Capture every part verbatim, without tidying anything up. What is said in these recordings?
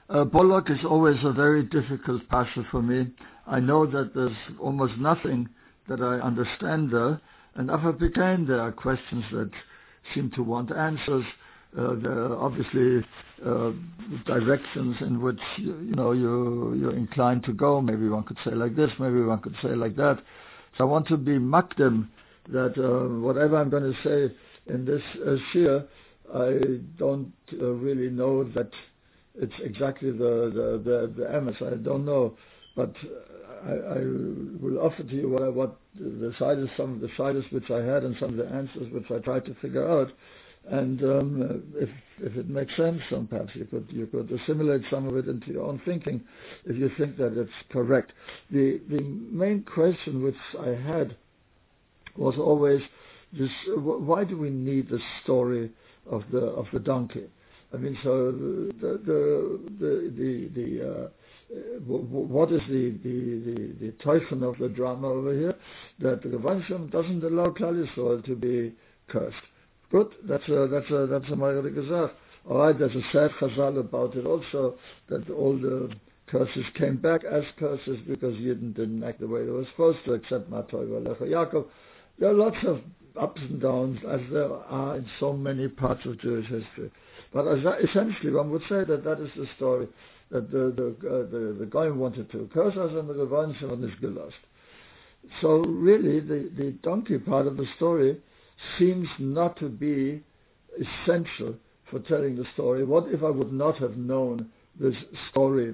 Uh, Bollock is always a very difficult pasha for me. I know that there's almost nothing that I understand there, and after became there are questions that seem to want answers. Uh, there are obviously uh, directions in which you, you know you you're inclined to go. Maybe one could say like this, maybe one could say like that. So I want to be makdim that uh, whatever I'm going to say in this uh, shir, I don't uh, really know that it's exactly the the the, the emes. I don't know, but I, I will offer to you what I, what the shilas, some of the shilas which I had, and some of the answers which I tried to figure out. And um, if if it makes sense, then perhaps you could you could assimilate some of it into your own thinking, if you think that it's correct. The the main question which I had was always this: why do we need the story of the of the donkey? I mean, so the the the the, the uh, what is the the the, the teufel of the drama over here? That the Rebbeinu doesn't allow Klal Yisrael to be cursed. Good, that's a, that's a, that's a Meirele Gezach. Alright, there's a sad chazal about it also, that all the curses came back as curses because Yidden didn't act the way they were supposed to, except Matoi Valecha Yaakov. There are lots of ups and downs, as there are in so many parts of Jewish history. But as that, essentially one would say that that is the story, that the the uh, the, the guy wanted to curse us and the Rebbeinu Shalom is gelost. So really, the, the donkey part of the story seems not to be essential for telling the story. What if I would not have known this story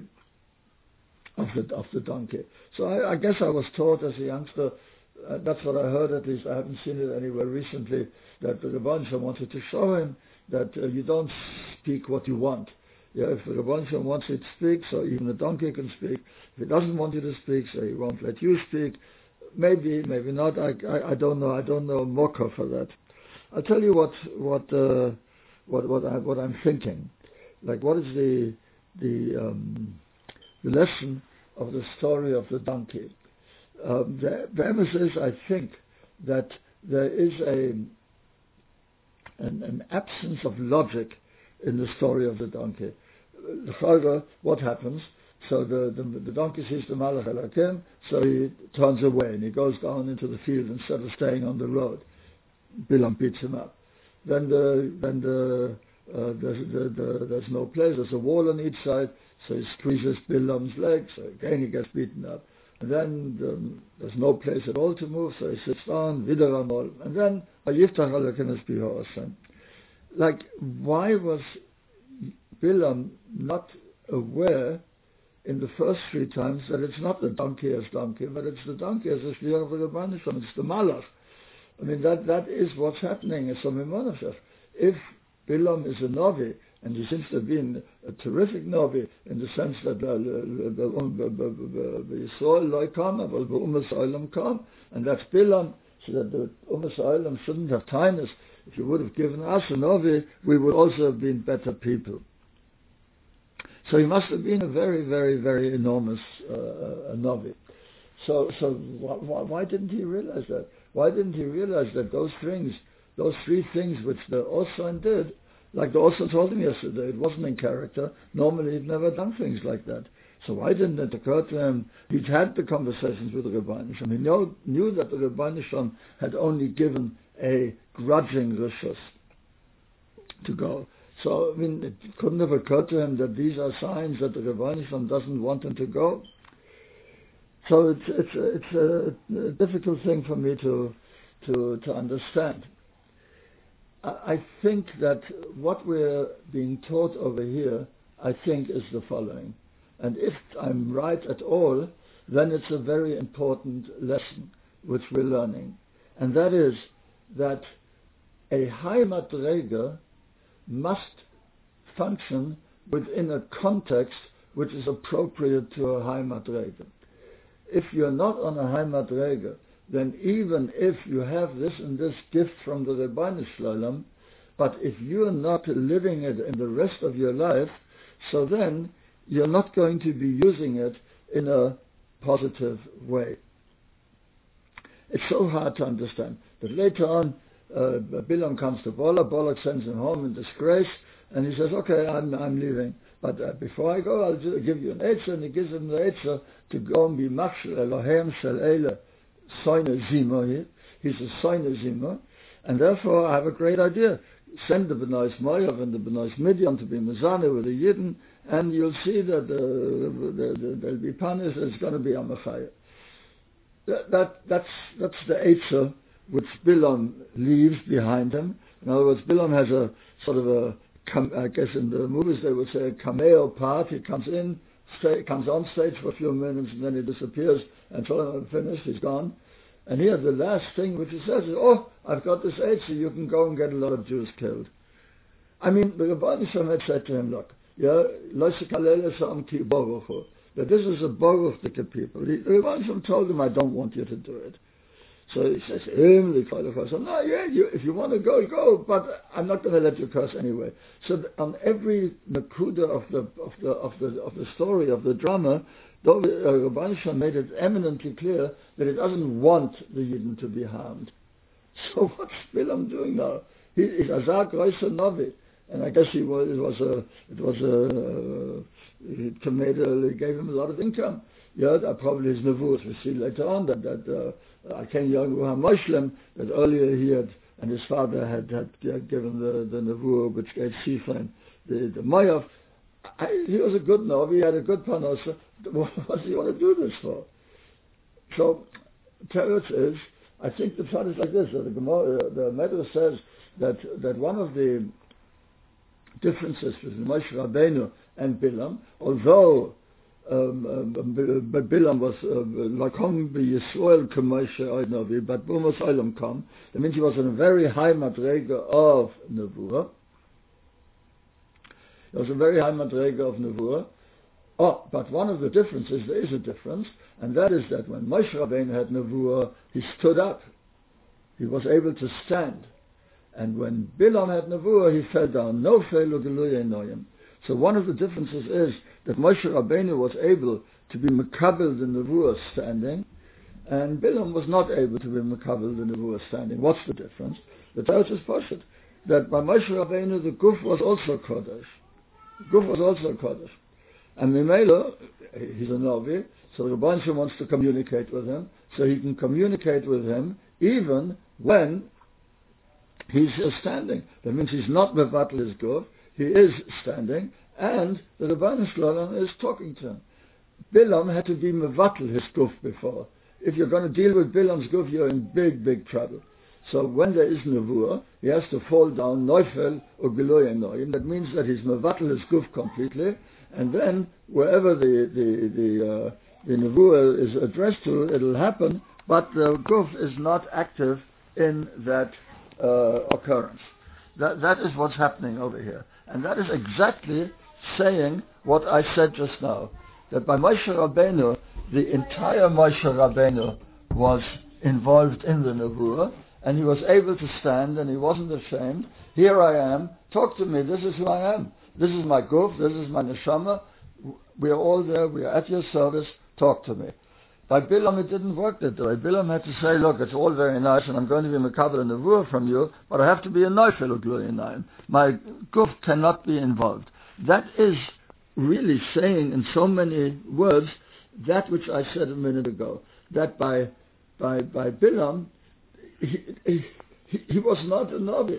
of the of the donkey? So I, I guess I was taught as a youngster, uh, that's what I heard at least, I haven't seen it anywhere recently, that the Rebbeinu wanted to show him that uh, you don't speak what you want. Yeah, if the Rebbeinu wants you to speak, so even the donkey can speak. If he doesn't want you to speak, so he won't let you speak. Maybe, maybe not. I, I, I don't know. I don't know mocha for that. I'll tell you what what uh, what what, I, what I'm thinking. Like, what is the the um, the lesson of the story of the donkey? Um, the, the emphasis, I think, that there is a an, an absence of logic in the story of the donkey. The what happens? So the, the, the donkey sees the Malach Elokim, so he turns away and he goes down into the field instead of staying on the road. Bilam beats him up. Then the then the, uh, the, the, the there's no place. There's a wall on each side, so he squeezes Bilam's leg. So again he gets beaten up. And then the, there's no place at all to move, so he sits down. Wieder einmal, and then Ayiftach Elokim es bihoasem. Like, why was Bilam not aware in the first three times that it's not the donkey as donkey, but it's the donkey as a shliach of the Rebbeinu Shalom. It's the malach. I mean, that that is what's happening. It's some imonashach. If Bilam is a novi, and he seems to have been a terrific novi in the sense that the Yisrael loy kam, but the Umas Olam kam, and that's Bilam, so that the Umas Olam shouldn't have tinus. If you would have given us a novi, we would also have been better people. So he must have been a very, very, very enormous uh, novi. So, so why, why didn't he realize that? Why didn't he realize that those things, those three things which the Osan did, like the Osan told him yesterday, it wasn't in character. Normally he'd never done things like that. So why didn't it occur to him? He'd had the conversations with the Rebbeinu Shalom. He knew, knew that the Rebbeinu Shalom had only given a grudging rishus to go. So, I mean, it couldn't have occurred to him that these are signs that the Rebbeinu Shalom doesn't want him to go. So it's it's it's a, a difficult thing for me to to to understand. I, I think that what we're being taught over here, I think, is the following. And if I'm right at all, then it's a very important lesson which we're learning. And that is that a high madrega must function within a context which is appropriate to a high madrega. If you're not on a high madrega, then even if you have this and this gift from the Rebbeinu Shalom, but if you're not living it in the rest of your life, so then you're not going to be using it in a positive way. It's so hard to understand that later on, Uh, Bilam comes to Balak, Balak sends him home in disgrace, And he says, okay, I'm, I'm leaving. But uh, before I go, I'll give you an Eitzah, and he gives him the Eitzah to go and be Machshel Eloheim Shel Eile Soine Zima. He's a Soine Zima, and therefore I have a great idea. Send the B'nai Moav and the B'nai Midian to be Mezaneh with the Yidden, and you'll see that uh, the, the, there'll be panis, it's going to be Amachaya. That, that, that's, that's the Eitzah which Bilam leaves behind him. In other words, Bilam has a sort of a, I guess in the movies they would say a cameo part. He comes in, stay, comes on stage for a few minutes, and then he disappears until I'm finished, he's gone. And here the last thing which he says is, oh, I've got this Eitzah, you can go and get a lot of Jews killed. I mean, the Rebbeinu Shalom had said to him, look, yeah, that this is a boruch to the people. The Rebbeinu Shalom told him, I don't want you to do it. So he says, no, yeah, you, if you want to go, go, but I'm not going to let you curse anyway. So on every nakuda of the of the of the of the story of the drama, though uh, Rebbeinu Shalom made it eminently clear that it doesn't want the Yidden to be harmed. So what's Bilam doing now? He is Azak Reisa Novi, and I guess he was it was a it was a it made a, it gave him a lot of income. Yeah, that probably his nevuos. We see later on that that uh, I came young Muslim that earlier he had and his father had had uh, given the the nevuah which gave Sifan the the Moav. He was a good Novi. He had a good panosa. What does he want to do this for? So, Teretz is, I think the pshat is like this. The Gemara, the Medrash says that that one of the differences between Moshe Rabbeinu and Bilam, although Um, um, but Bilam was Lakom be Yisrael K'Moshe Oidnovi, but Bumas Olam Kom. That means he was in a very high madrega of Nevuah. He was a very high madrega of Nevuah. Oh, but one of the differences, there is a difference, and that is that when Moshe Rabbeinu had Nevuah, he stood up. He was able to stand. And when Bilam had Nevuah, he fell down. No feilu geluya noyim. So one of the differences is that Moshe Rabbeinu was able to be mekabel the nevuah standing, and Bilam was not able to be mekabel the nevuah standing. What's the difference? The Torah is poshet that by Moshe Rabbeinu the guf was also kodesh. The guf was also kodesh, and Mimela, he's a Novi, so the Rebbeinu wants to communicate with him, so he can communicate with him even when he's standing. That means he's not mevatel his guf. He is standing, and the Rebbeinu Shalom is talking to him. Bilam had to be mevatel his guf before. If you're going to deal with Bilam's guf, you're in big, big trouble. So when there is nevuah, he has to fall down, neufel or geloy noyim. That means that he's mevatel his guf completely, and then wherever the the the, uh, the nevuah is addressed to, it'll happen, but the guf is not active in that uh, occurrence. That that is what's happening over here. And that is exactly saying what I said just now. That by Moshe Rabbeinu, the entire Moshe Rabbeinu was involved in the Nevuah, and he was able to stand, and he wasn't ashamed. Here I am, talk to me, this is who I am. This is my guf, this is my neshama. We are all there, we are at your service, talk to me. By Bilam, it didn't work that way. Bilam had to say, look, it's all very nice, and I'm going to be mekabel and nevuah from you, but I have to be a neufel u'gluyanayim. My guf cannot be involved. That is really saying in so many words that which I said a minute ago. That by by by Bilam, he, he, he was not a Navi.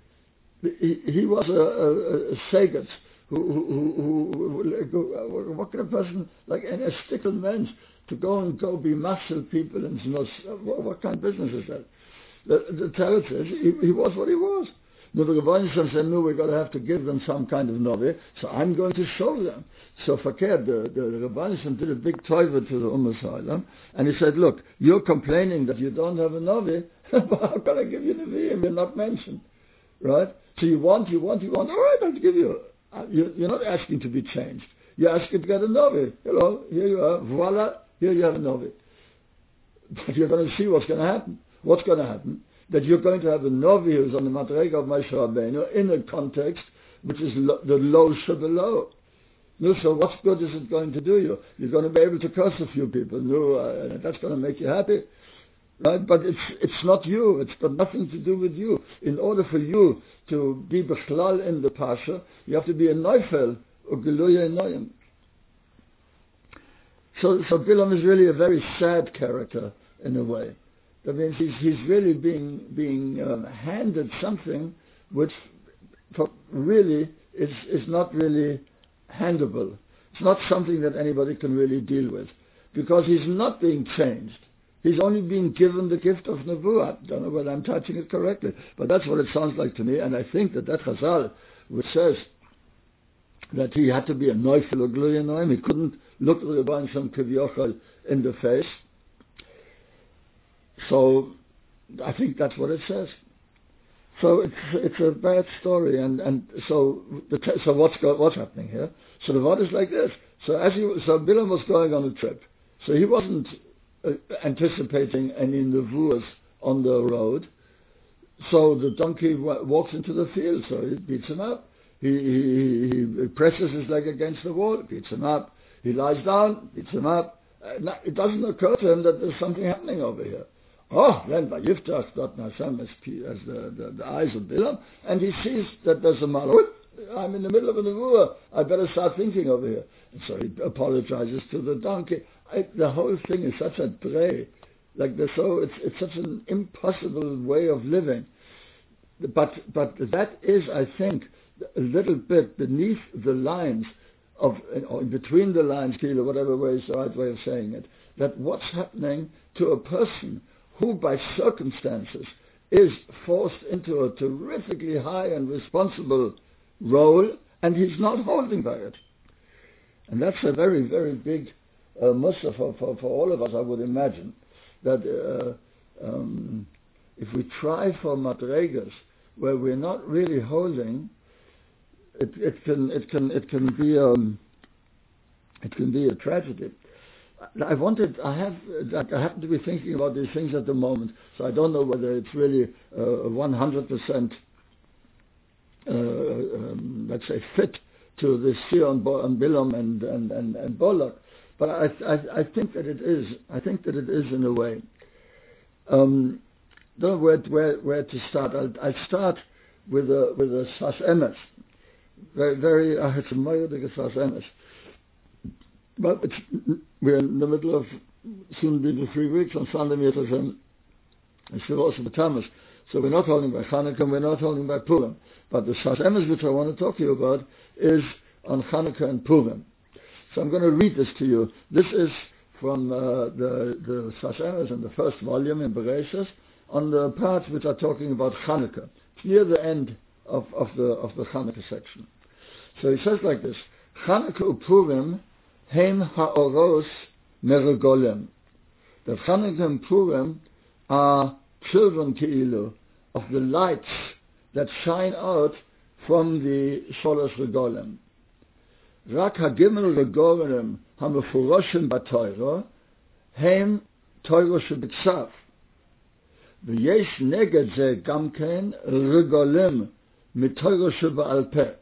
He, he was a, a, a Sagat. Who, who, who, who, what can a person like an estical mensch to go and go be muscle people and you know, what, what kind of business is that? The, the Torah says he, he was what he was. No, the Rebbeinu said, no, we're going to have to give them some kind of novi, so I'm going to show them. So Fakir, the, the, the Rebbeinu did a big toiva to the Ummah Salam, and he said, look, you're complaining that you don't have a novi, how can I give you Nevi'im? You're not mentioned. Right? So you want, you want, you want, all right, I'll give you. You're not asking to be changed. You're asking to get a novi. Hello, here you are, voila, here you have a novi. But you're going to see what's going to happen. What's going to happen? That you're going to have a novi who's on the madrega of Moshe Rabbeinu in a context which is lo- the low below. No, so what good is it going to do you? You're going to be able to curse a few people. No, uh, that's going to make you happy. right? But it's it's not you. It's got nothing to do with you. In order for you to be bechlal in the Pasha, you have to be a neufel or geluya noyim. So, so Bilam is really a very sad character in a way. That means he's he's really being being um, handed something which for really is is not really handable. It's not something that anybody can really deal with, because he's not being changed. He's only being given the gift of Nevuah. I don't know whether I'm touching it correctly, but that's what it sounds like to me, and I think that that Chazal, which says that he had to be a Neufel or Gluya Noim, he couldn't look the Rebbeinu Shem Kivyochel in the face. So I think that's what it says. So it's it's a bad story, and, and so the te- so what's go, what's happening here? So the word is like this. So as he so Bilam was going on a trip, so he wasn't uh, anticipating any nevuahs on the road. So the donkey w- walks into the field, so he beats him up. He, he he presses his leg against the wall, beats him up. He lies down, beats him up. Uh, now, it doesn't occur to him that there's something happening over here. Oh, then by Yiftach dot Hashem as, as the, the, the eyes of Bilam, and he sees that there's a malchut. I'm in the middle of a nevuah. I better start thinking over here. And so he apologizes to the donkey. I, the whole thing is such a drei, like the, so it's it's such an impossible way of living. But but that is, I think, a little bit beneath the lines of, or in between the lines, Kilo, whatever way is the right way of saying it. That what's happening to a person who by circumstances is forced into a terrifically high and responsible role, and he's not holding by it. And that's a very, very big uh, mussar for, for, for all of us, I would imagine, that uh, um, if we try for madregas where we're not really holding, it, it can it can it can be um, it can be a tragedy. I wanted, I have, I happen to be thinking about these things at the moment, so I don't know whether it's really uh, one hundred percent, uh, um, let's say, fit to this Shir on, Bo- on Bilam and, and, and, and Bolak, but I, I, I think that it is, I think that it is in a way. Um, don't know where, where, where to start. I'll, I'll start with a, with a Sas Emes. Very, very, I had some moedige Sas Emes. But it's, we're in the middle of soon be the three weeks on Sunday Mitzvah and Shiros of the Tammuz. So we're not holding by Chanukah and we're not holding by Purim. But the Sas Emes which I want to talk to you about is on Chanukah and Purim. So I'm going to read this to you. This is from uh, the, the Sas Emes in the first volume in Bereshis on the parts which are talking about Chanukah. It's near the end of, of the of the Chanukah section. So he says like this: Chanukah Purim Heim ha'oros merugolem. The Chanukah and Purim are children keilu of the lights that shine out from the Sholosh Regolem. Rak ha'gimel Regolem ha'mefuroshim b'Torah heim Torah shebiksav. V'yesh neged ze gamken Regolem miTorah sheba'al peh.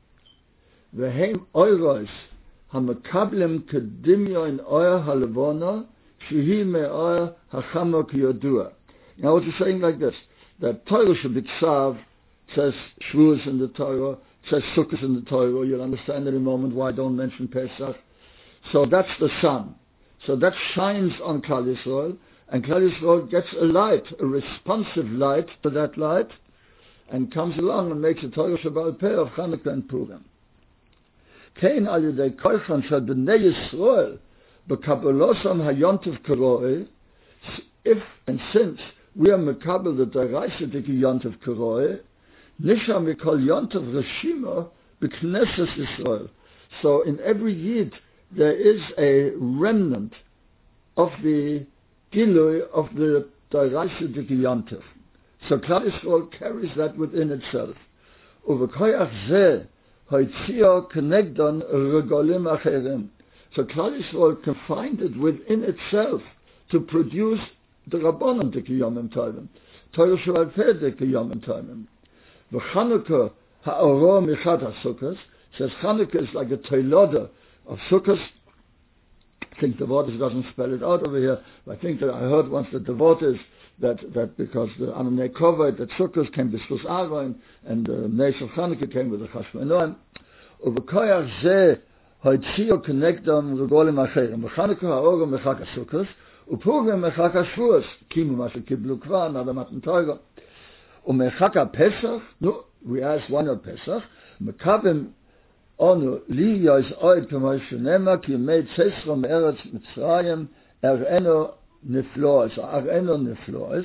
V'heim oiros hamakablem kedimyo in oil halevona shehi me'oil hachamok yodua. Now what he's saying like this, that Torah shebiksav says Shavuos in the Torah, says Sukkot in the Torah. You'll understand in a moment why I don't mention Pesach. So that's the sun. So that shines on Klal Yisrael, and Klal Yisrael gets a light, a responsive light to that light, and comes along and makes a Torah Shebaal Peh of Chanukah and Purim. Kein al yedei koichan shel bnei Yisrael b'kabalosam hayontiv karoi. If and since we are mekabel the deraisa diki yontiv karoi, nisha mikol yontiv reshima b'knesses Yisrael. So in every yid there is a remnant of the gilui of the deraisa diki yontiv. So Klal Yisrael carries that within itself. Uvekoyach zeh Hoitzio Kenegdon Regolim Acherim. So Klal Yisrael can find it within itself to produce the Rabbanon Diki Yomim Tovim, Torah Shebaal Peh Diki Yomim Tovim. V'Chanukah Ha'oro Michat HaSukkos says Chanukah is like a toiloda of Sukkos think the word doesn't spell it out over here. I think that I heard once that the word is that, that because the Ananei Kovay, the Sukkos came with Shus Aaron, and the Neis of Chanukah came with the Chashmonoim. Uvekoyach Zeh Hoitzio Connectam Regolim Acherim. Chanukah Haogo Mechak HaSukkos, Upurim Mechak HaShuas, Kimu Masha Kiblu Kva, Nada Matan Toigo. Umechak HaPesach, no, we asked one of Pesach, Mekabim Onu Li Yois Oid K'moy Shenema, Ki Made Sesrom Eretz Mitzrayim, Ereno Niflois, Areno Niflois.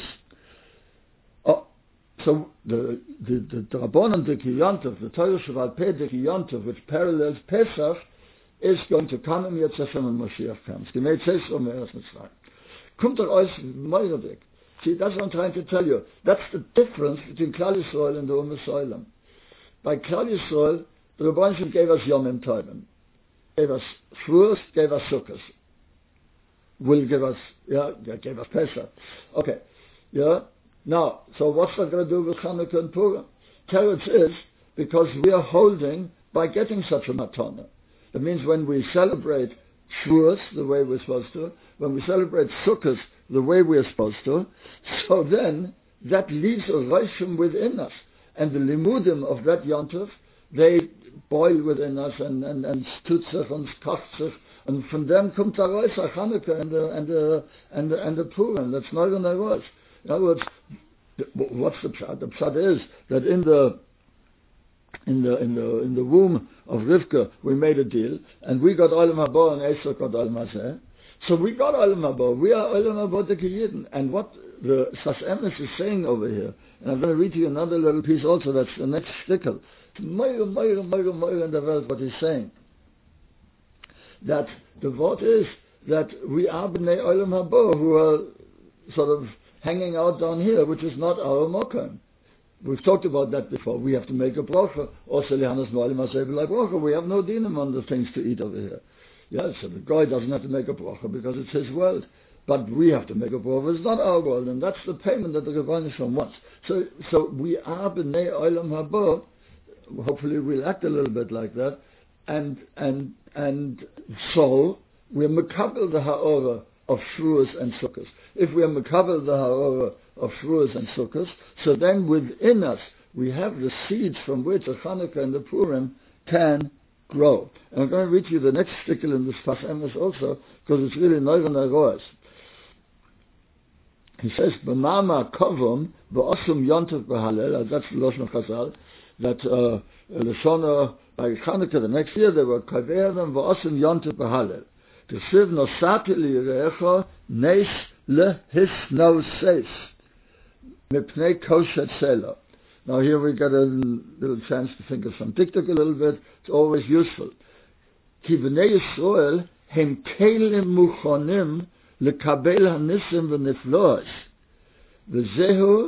Oh, so the the the, the Rabbanon de Kiyontov, the Torah Shavat Peh de Kiyontov, which parallels Pesach, is going to come in Yetzashem and Moshiach comes. Ki Made Sesrom Eretz Mitzrayim. Kommt er aus Meuredek. See, that's what I'm trying to tell you. That's the difference between Klal Yisrael and the Ummah Soilam. By Klal Yisrael, the Rebbeinu gave us Yomim Tovim, gave us Shavuos, gave us Sukkos. Will give us, yeah, gave us Pesach. Okay, yeah. Now, so what's that going to do with Chanukah and Purim? Teretz is because we are holding by getting such a matana. That means when we celebrate Shavuos the way we're supposed to, when we celebrate Sukkos the way we're supposed to, so then that leaves a reishim within us, and the limudim of that yontif, they boil within us and and and stutzach and skatzach, and from them comes the Rosh Chanukah and the and the and the and the Purim. That's not even a Rosh. In other words, what's the pshat? The pshat is that in the in the in the in the womb of Rivka we made a deal, and we got Olam Haba and Esau got Olam Hazeh. So we got Olam Haba. We are Olam Haba the Yidden. And what the Sas Emes is saying over here, and I'm going to read to you another little piece also. That's the next stickle. Moira, Moira, Moira, Moira in the world, what he's saying. That the word is that we are B'nai Olam Haba, who are sort of hanging out down here, which is not our Mokan. We've talked about that before. We have to make a bracha. Also, Lihanas Noalim Aseh B'lai bracha. We have no dinam on the things to eat over here. Yes, so the guy doesn't have to make a bracha because it's his world. But we have to make a bracha. It's not our world, and that's the payment that the Rebbeinu Shalom wants. So, so we are B'nai Olam Haba. Hopefully we'll act a little bit like that, and and and so we're mekabel the ha'ora of Shavuos and Sukkos. If we're mekabel the ha'ora of Shavuos and Sukkos, so then within us we have the seeds from which the Chanukah and the Purim can grow. And I'm going to read you the next stickle in this Sfas Emes also, because it's really Neuron Aroas. He says, B'mama kovum v'osum yontav b'halel, that's the Lashon Chazal, that uh, Lashona, by Chanukah the next year, they were kaverim v'osum yontav b'halel. T'siv nosati li'yirecha neis lehisnoseis mipnei koshet sela. Now here we get a little chance to think of some diktuk a little bit. It's always useful. Ki b'nei Yisrael hem kelim muchonim lekabel hanisim v'nifloas v'zehu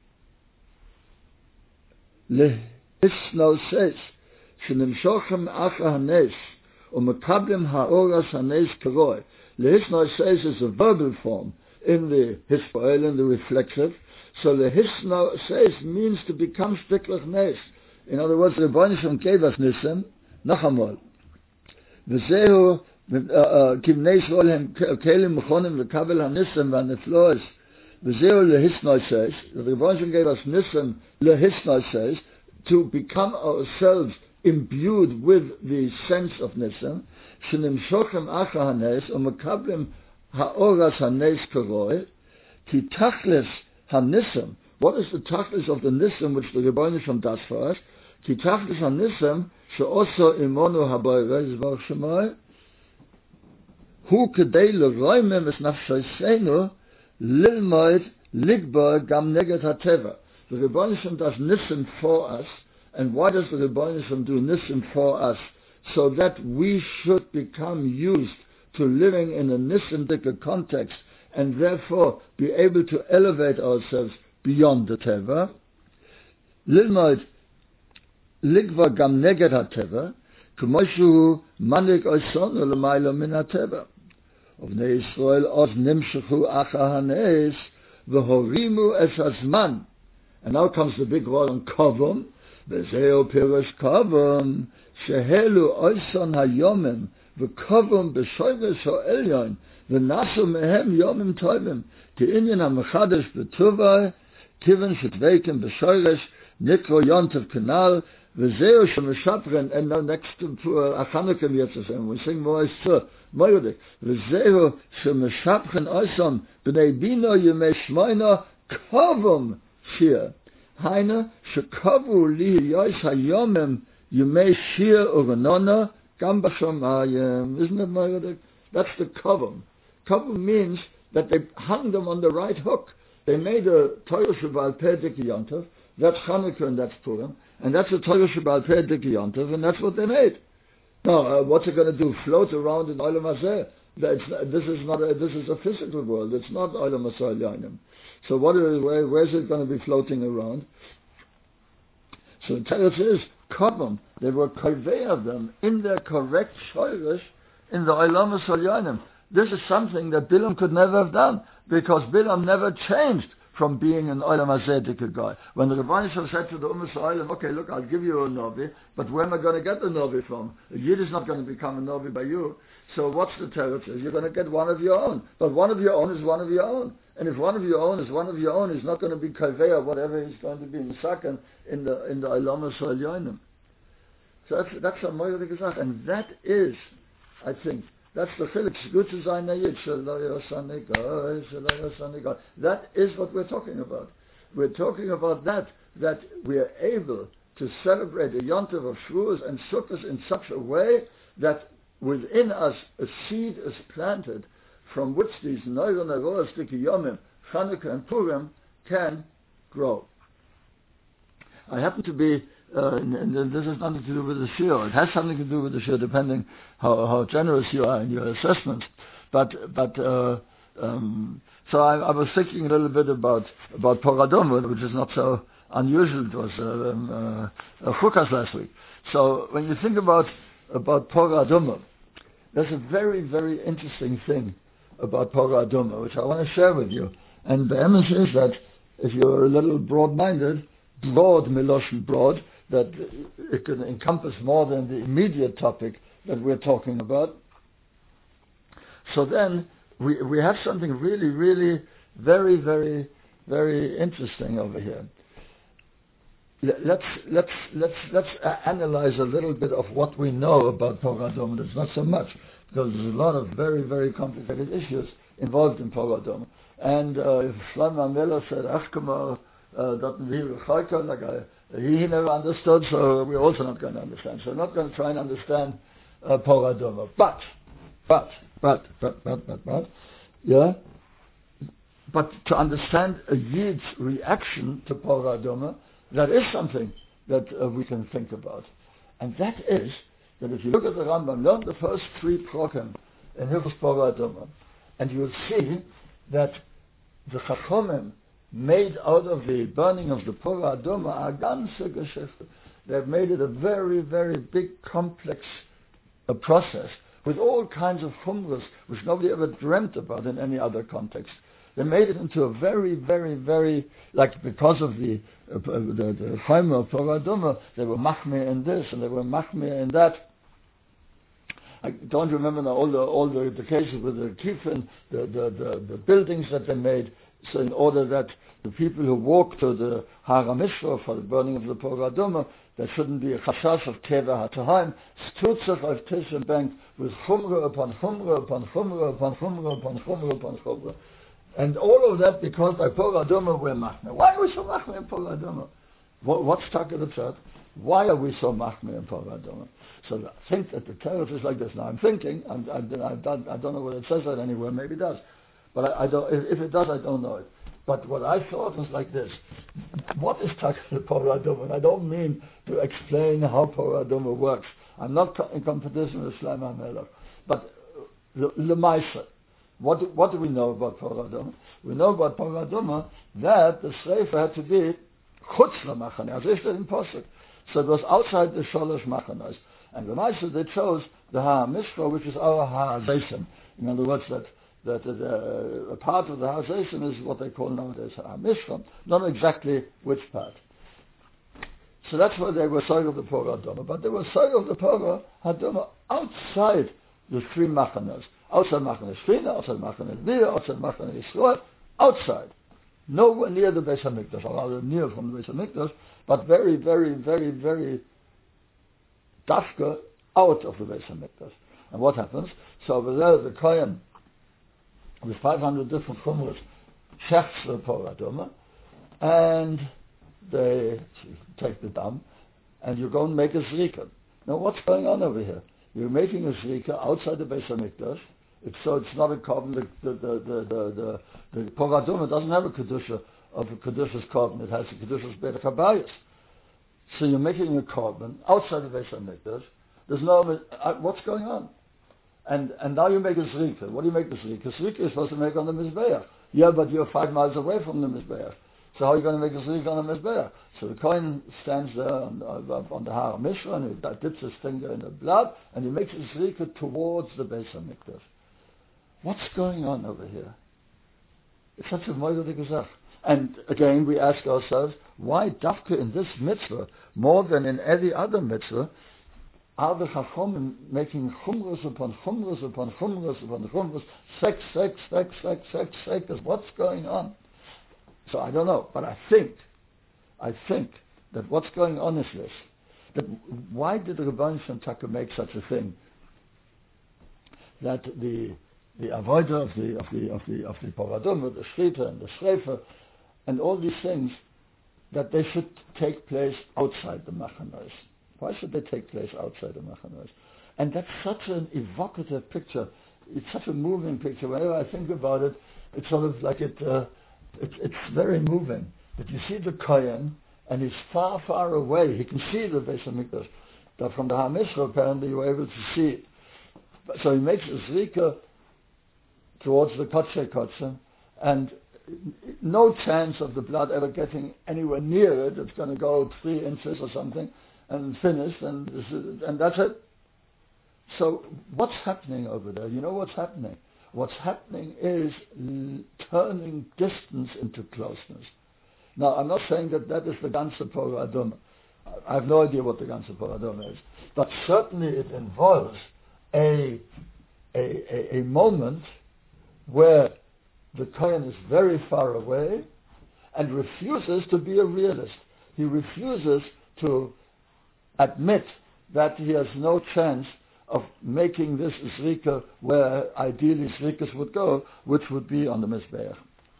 lehisnoseis shenimshochem acha hanes umekablim ha'oras hanes karoi. Lehisnoseis is a verbal form in the Hispoel, in the reflexive. So lehisnoseis means to become stiklich nes. In other words, the Rebbeinu Shalom gave us nisim, nachamol. V'zehu kivnei Yisrael hem kelim mechonim lekabel hanisim v'nifloas. V'zehu lehisnoseis. The Rebbeinu Shalom gave us nisim lehisnoseis, to become ourselves imbued with the sense of nisim. Shenimshochem acha hanes umekablim ha'oras hanes karoi. Ki tachlis hanissim. What is the tachlis of the nisim which the Rebbeinu Shalom does for us? Ki tachlis hanissim she'oso imonu habayre zvar shemai hu kedei l'roimem es nafshoseinu lilmoid ligbar gam neget hateva. The Rebbeinu Shalom does nisim for us, and why does the Rebbeinu Shalom do nisim for us? So that we should become used to living in a nisim-dika context, and therefore be able to elevate ourselves beyond the teva. Lilmoid ligva gam neget hateva, k'moshu manik oisonu l'maylo min hateva. Ovnei Yisrael oz nimshechu acha hanes v'horimu es hazman. And now comes the big word on kovum. V'zeo pirush kovum shehelu oison hayomim וקובם בשורש העליון, ונעשו מהם יומים טובים, כעניין המחדש בטובה, כיוון שדבקים בשורש, נקרא יונטב כנ"ל, וזהו שמשפרן, and now next to uh, Hanukkah Yitzhak, we sing more as to Moyudik, וזהו שמשפרן אוסם, בני בינו ימי שמונה, קובם שיר. היינו שקובו להיות היומם ימי שיר ורנונה, גם בשמיים. Isn't it Moyudik? That's the kovum. Kovum means that they hung them on the right hook. They made a Torah Shabbat Peh Diki Yontov, that's Hanukkah and that's Purim, and that's a Torah Shabbat Peh Diki Yontov, and that's what they made. Now, uh, what's it going to do? Float around in Olam Hazeh? This is not a, this is a physical world. It's not Olam Hazeh. So what is, where, where is it going to be floating around? So the Teretz is Kovum. They were convey of them in their correct shorish in the Olam Hazeh. This is something that Bilam could never have done, because Bilam never changed from being an Olam Hazeh guy. When the Rebbeinu Shalom said to the Ummah Olam, okay, look, I'll give you a Novi, but where am I going to get the Novi from? A Yid is not going to become a Novi by you. So what's the territory? You're going to get one of your own. But one of your own is one of your own. And if one of your own is one of your own, he's not going to be Kaveh or whatever he's going to be in Sakan in the in the Olam Hazeh. So that's, that's a Moyre Gesach. And that is, I think, that's the chilek. That is what we're talking about. We're talking about that, that we are able to celebrate the Yontiv of Shavuos and Sukkot in such a way that within us a seed is planted from which these Neuro Neroas Diki Yomim, Chanukah and Purim can grow. I happen to be Uh, and, and this has nothing to do with the shiur. It has something to do with the shiur, depending how, how generous you are in your assessments. But but uh, um, so I, I was thinking a little bit about about Poradoma, which is not so unusual. It was uh, um, uh, Chukas last week. So when you think about about Poradoma, there's a very very interesting thing about Poradoma, which I want to share with you. And the emes is that if you're a little broad-minded, broad Miloshin broad, that it can encompass more than the immediate topic that we're talking about. So then we we have something really, really very, very, very interesting over here. Let's let's let's let's analyze a little bit of what we know about Poradoma. There's not so much, because there's a lot of very, very complicated issues involved in Poradoma. And uh, if Shlomo Miller said, Achkamar, uh, that like I, he never understood, so we're also not going to understand. So we're not going to try and understand uh, Poradoma. But, but, but, but, but, but, but, yeah, but to understand a Yid's reaction to Poradoma, that is something that uh, we can think about. And that is that if you look at the Rambam, learn the first three prokem in Hilchos Poradoma, and you'll see that the Chachomim made out of the burning of the Poradoma a ganze Geschichte. They've made it a very, very big, complex uh, process with all kinds of chumras which nobody ever dreamt about in any other context. They made it into a very, very, very, like because of the uh, the, the Chaimer of Poradoma, they were machmir in this and they were machmir in that. I don't remember now all the all the, the cases with the kiffin, the, the, the, the buildings that they made. So in order that the people who walk to the Har HaMishra for the burning of the Poradoma, there shouldn't be a chashash of Keva HaTahaim, Stutzach of Tisha Bank with Chumra upon Chumra upon Chumra upon Chumra upon Chumra upon Chumra. And all of that because by Poradoma we're machmir. Why are we so machmir in Poradoma? What, what's Taka the Pshat? Why are we so machmir in Poradoma? So I think that the teretz is like this. Now I'm thinking, I'm, I, I, don't, I don't know whether it says that anywhere, maybe it does. But I, I don't, if, if it does, I don't know it. But what I thought was like this. What is Taka the Poradoma? And I don't mean to explain how Poradoma works. I'm not co- in competition with Shlomo HaMelech. But L'maisa. What, what do we know about Poradoma? We know about Poradoma that the Sreifa had to be chutz l'machane, as is in Posuk. So it was outside the Sholosh Machanos. And the Maisa, they chose the Har HaMishra, which is our Har HaZesim. In other words, that, that uh, a part of the Har HaZesim is what they call nowadays Har HaMishra. Not exactly which part. So that's why they were Soig of the Poradoma. But they were Soig of the Poradoma outside There's three machanas. Outside machane Shechina, outside machane Levia, outside machane Yisrael, outside. Nowhere near the Beis HaMikdash, or rather near from the Beis HaMikdash, but very, very, very, very dafka out of the Beis HaMikdash. And what happens? So over there, the Kohen, with five hundred different chumras, checks the Torah Doma, and they take the dam, and you go and make a zrika. Now what's going on over here? You're making a zrika outside the Beis HaMikdash. It's, so it's not a carbon. The the the the the, the Torah Doma doesn't have a kedusha of a kedusha's carbon. It has a kedusha's Beit HaKabayis. So you're making a carbon outside the Beis HaMikdash. There's no uh, what's going on, and and now you make a zrika. What do you make the zrika? Zrika is supposed to make on the mizbeach. Yeah, but you're five miles away from the mizbeach. So how are you going to make a zrika on the mizbeach? So the Kohen stands there on, uh, on the Har Mishra and he dips his finger in the blood and he makes a zrika towards the Beis HaMikdash. What's going on over here? It's such a moidige Sache. And again, we ask ourselves, why dafka in this mitzvah, more than in any other mitzvah, are the Chachomim making chumras upon chumras upon chumras upon chumras, sex, sex, sex, sex, sex, sex, what's going on? So I don't know, but I think, I think that what's going on is this, that why did the Rebbeinu Shem Taka make such a thing, that the the avodah of the of the of the of the paradum, the shrita and the shrefa, and all these things, that they should take place outside the machanos. Why should they take place outside the machanos? And that's such an evocative picture. It's such a moving picture. Whenever I think about it, it's sort of like it. Uh, it it's very moving. That you see the Kohen, and he's far, far away. He can see the Beis HaMikdash. That from the Har Mishra, apparently, you were able to see it. So he makes a zrika towards the Kodshe Kodshe, and no chance of the blood ever getting anywhere near it. It's going to go three inches or something, and finish, and this is, and that's it. So what's happening over there? You know what's happening? What's happening is l- turning distance into closeness. Now, I'm not saying that that is the ganze Torah Adoma. I have no idea what the ganze Torah Adoma is, but certainly it involves a a, a, a moment where the Kohen is very far away and refuses to be a realist. He refuses to admit that he has no chance of making this zrika where ideally zrikas would go, which would be on the Mizbeach.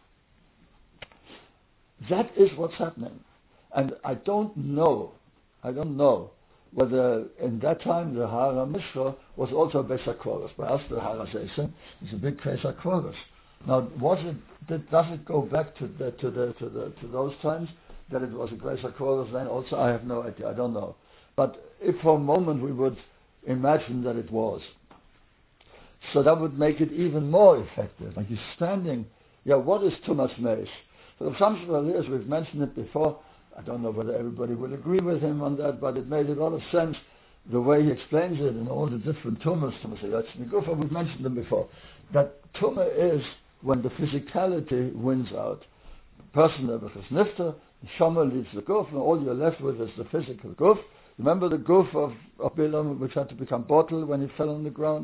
That is what's happening. And I don't know, I don't know whether in that time the Har Mishra was also a Beis HaKvoros. Perhaps the Har HaZeisen is a big Beis HaKvoros. Now, was it? Did, does it go back to the, to the to the to those times that it was a Beis HaKvoros then? Also, I have no idea. I don't know. But if for a moment we would imagine that it was, so that would make it even more effective. Like he's standing. Yeah, what is Tumas Meis? For the Samson years, we've mentioned it before. I don't know whether everybody will agree with him on that, but it made a lot of sense the way he explains it in all the different tumas. We've mentioned them before. That tumah is when the physicality wins out. The person that is nifter, the shomer leaves the guf, and all you're left with is the physical guf. Remember the guf of, of Bilam, which had to become bottle when he fell on the ground?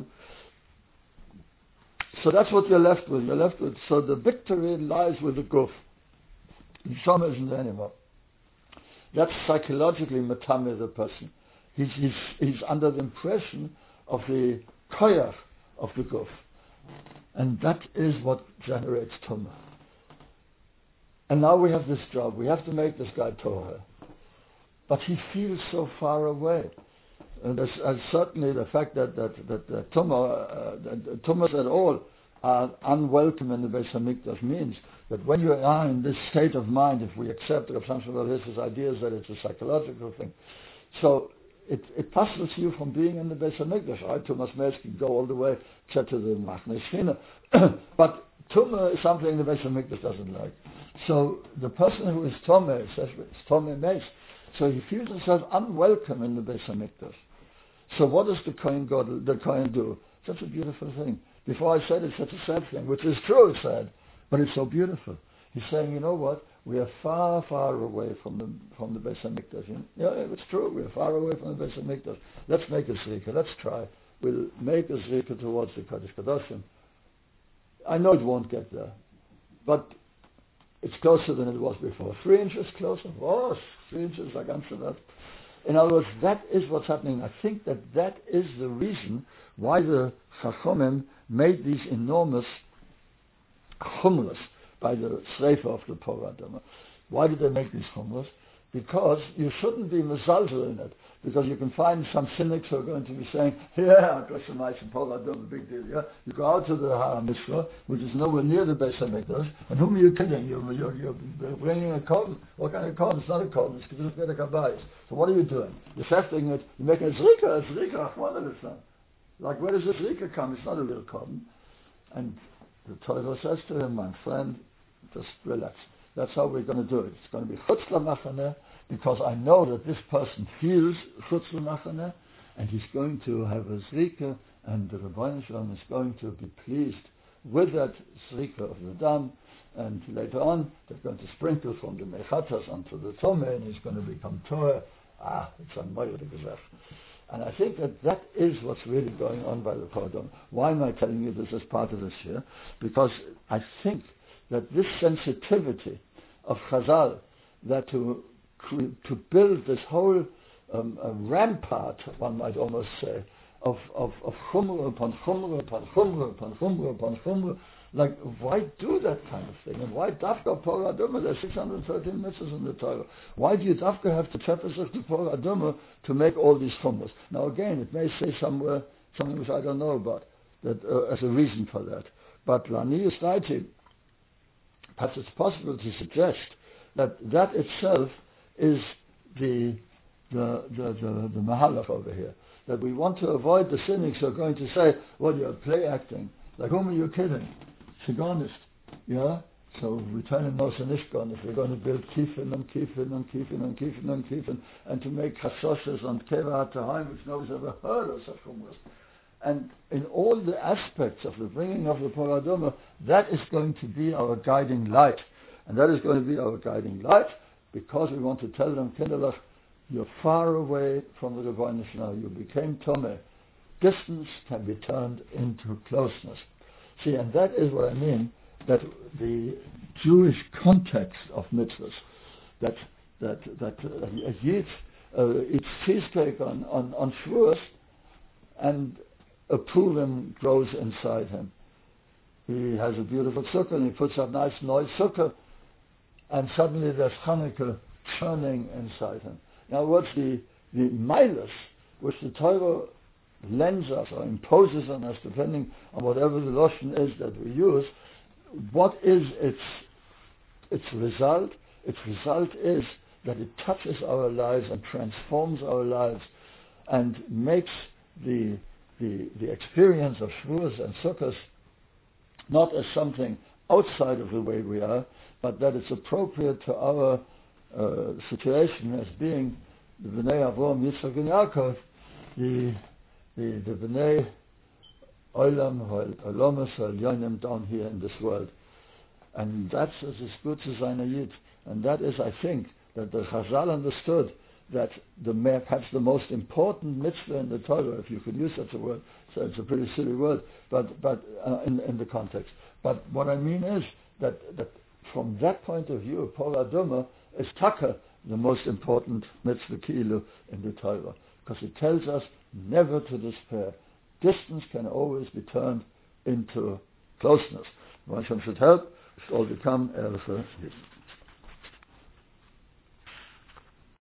So that's what you're left with. You're left with. So the victory lies with the guf. The shomer isn't there anymore. That's psychologically matame the person. He's, he's, he's under the impression of the koyach of the guf. And that is what generates tumah. And now we have this job. We have to make this guy Torah. But he feels so far away. And there's, and certainly the fact that, that, that, that tumah, uh, that tumahs at all are unwelcome in the Beis HaMikdash means that when you are in this state of mind, if we accept Rav Samson Bar Hiss's ideas that it's a psychological thing, so it, it passes you from being in the Beis HaMikdash. Right? Tumas Meis can go all the way except to the Machne Shechina. But Tumah is something the Beis HaMikdash doesn't like. So the person who is Tomei says it's Tomei Meis. So he feels himself unwelcome in the Beis HaMikdash. So what does the Kohen God, the Kohen do? Such a beautiful thing. Before I said it's such a sad thing, which is true, it's sad, but it's so beautiful. He's saying, you know what? We are far, far away from the from the Beis HaMikdash. Yeah, it's true. We are far away from the Beis HaMikdash. Let's make a zrika. Let's try. will make a zrika towards the Kodesh Kadoshim. I know it won't get there, but it's closer than it was before. Three inches closer? Oh, three inches, like answer that. In other words, that is what's happening. I think that that is the reason why the Chachomim made these enormous chumras by the Sreifa of the Torah Adama. Why did they make these chumras? Because you shouldn't be mezalzel in it. Because you can find some cynics who are going to be saying, yeah, Goshemayim Torah Adama, big deal. Yeah, you go out to the Har HaMitzvah, which is nowhere near the Beis HaMikdash, and whom are you kidding? You're, you're, you're bringing a cotton. What kind of cotton? It's not a cotton. It's Kedusha Kabayis. So what are you doing? You're shafting it. You're making a zrika. A zrika. Achman. Like, where does the zrika come? It's not a real cotton. And the Torah says to him, my friend, just relax. That's how we're going to do it. It's going to be chutz l'machaneh, because I know that this person feels chutz l'machaneh, and he's going to have a zrika, and the Rebbeinu Shalom is going to be pleased with that zrika of the dam, and later on they're going to sprinkle from the mechatas onto the tomeh, and he's going to become torah. Ah, it's a moire gezach. And I think that that is what's really going on by the Kodesh. Why am I telling you this as part of this here? Because I think that this sensitivity of Chazal, that to to build this whole um, uh, rampart, one might almost say, of of, of chumra upon chumra upon chumra upon chumra upon chumra, like, why do that kind of thing? And why dafka Torah Aduma? There's six hundred thirteen mitzvahs in the Torah. Why do you dafka have to chapters of the Torah Aduma to make all these chumras? Now again, it may say somewhere something which I don't know about, that uh, as a reason for that. But Lani Yisraiti, perhaps it's possible to suggest that that itself is the the the the, the mahalach over here. That we want to avoid the cynics who are going to say, well, you're play acting. Like, whom are you kidding? Shigonist. Yeah? So we turn in Moshe Nishgon if we're going to build kifin and kifin and kifin and kifin and kifin, and to make chasoshes and keva ha'tahim, which nobody's ever heard of such chumras. And in all the aspects of the bringing of the Torah Aduma, that is going to be our guiding light. And that is going to be our guiding light, because we want to tell them, Kinderlach, you're far away from the Rebbeinu Shalom. You became Tomeh. Distance can be turned into closeness. See, and that is what I mean, that the Jewish context of mitzvahs, that that that uh, a Yid uh, eats cheesecake on, on, on Shavuos, and a Purim grows inside him. He has a beautiful sukkah, and he puts up nice noise sukkah, and suddenly there's Hanukkah churning inside him. Now, what's the the milas which the Torah lends us or imposes on us, depending on whatever the lashon is that we use? What is its its result? Its result is that it touches our lives and transforms our lives, and makes the the the experience of Shavuos and Sukkot not as something outside of the way we are, but that it's appropriate to our uh, situation as being the Bnei Avraham, Yitzchak, and Yaakov, the the the Bnei Olam Olamas Yonim down here in this world, and that's as good as ein Yid. And that is, I think, that the Chazal understood that the perhaps the most important mitzvah in the Torah, if you could use such a word, so it's a pretty silly word, but but uh, in in the context. But what I mean is that that from that point of view, Torah Aduma is taka, the most important mitzvah ki'ilu in the Torah, because it tells us never to despair. Distance can always be turned into closeness. One should help, it should all become Eretz Yisrael.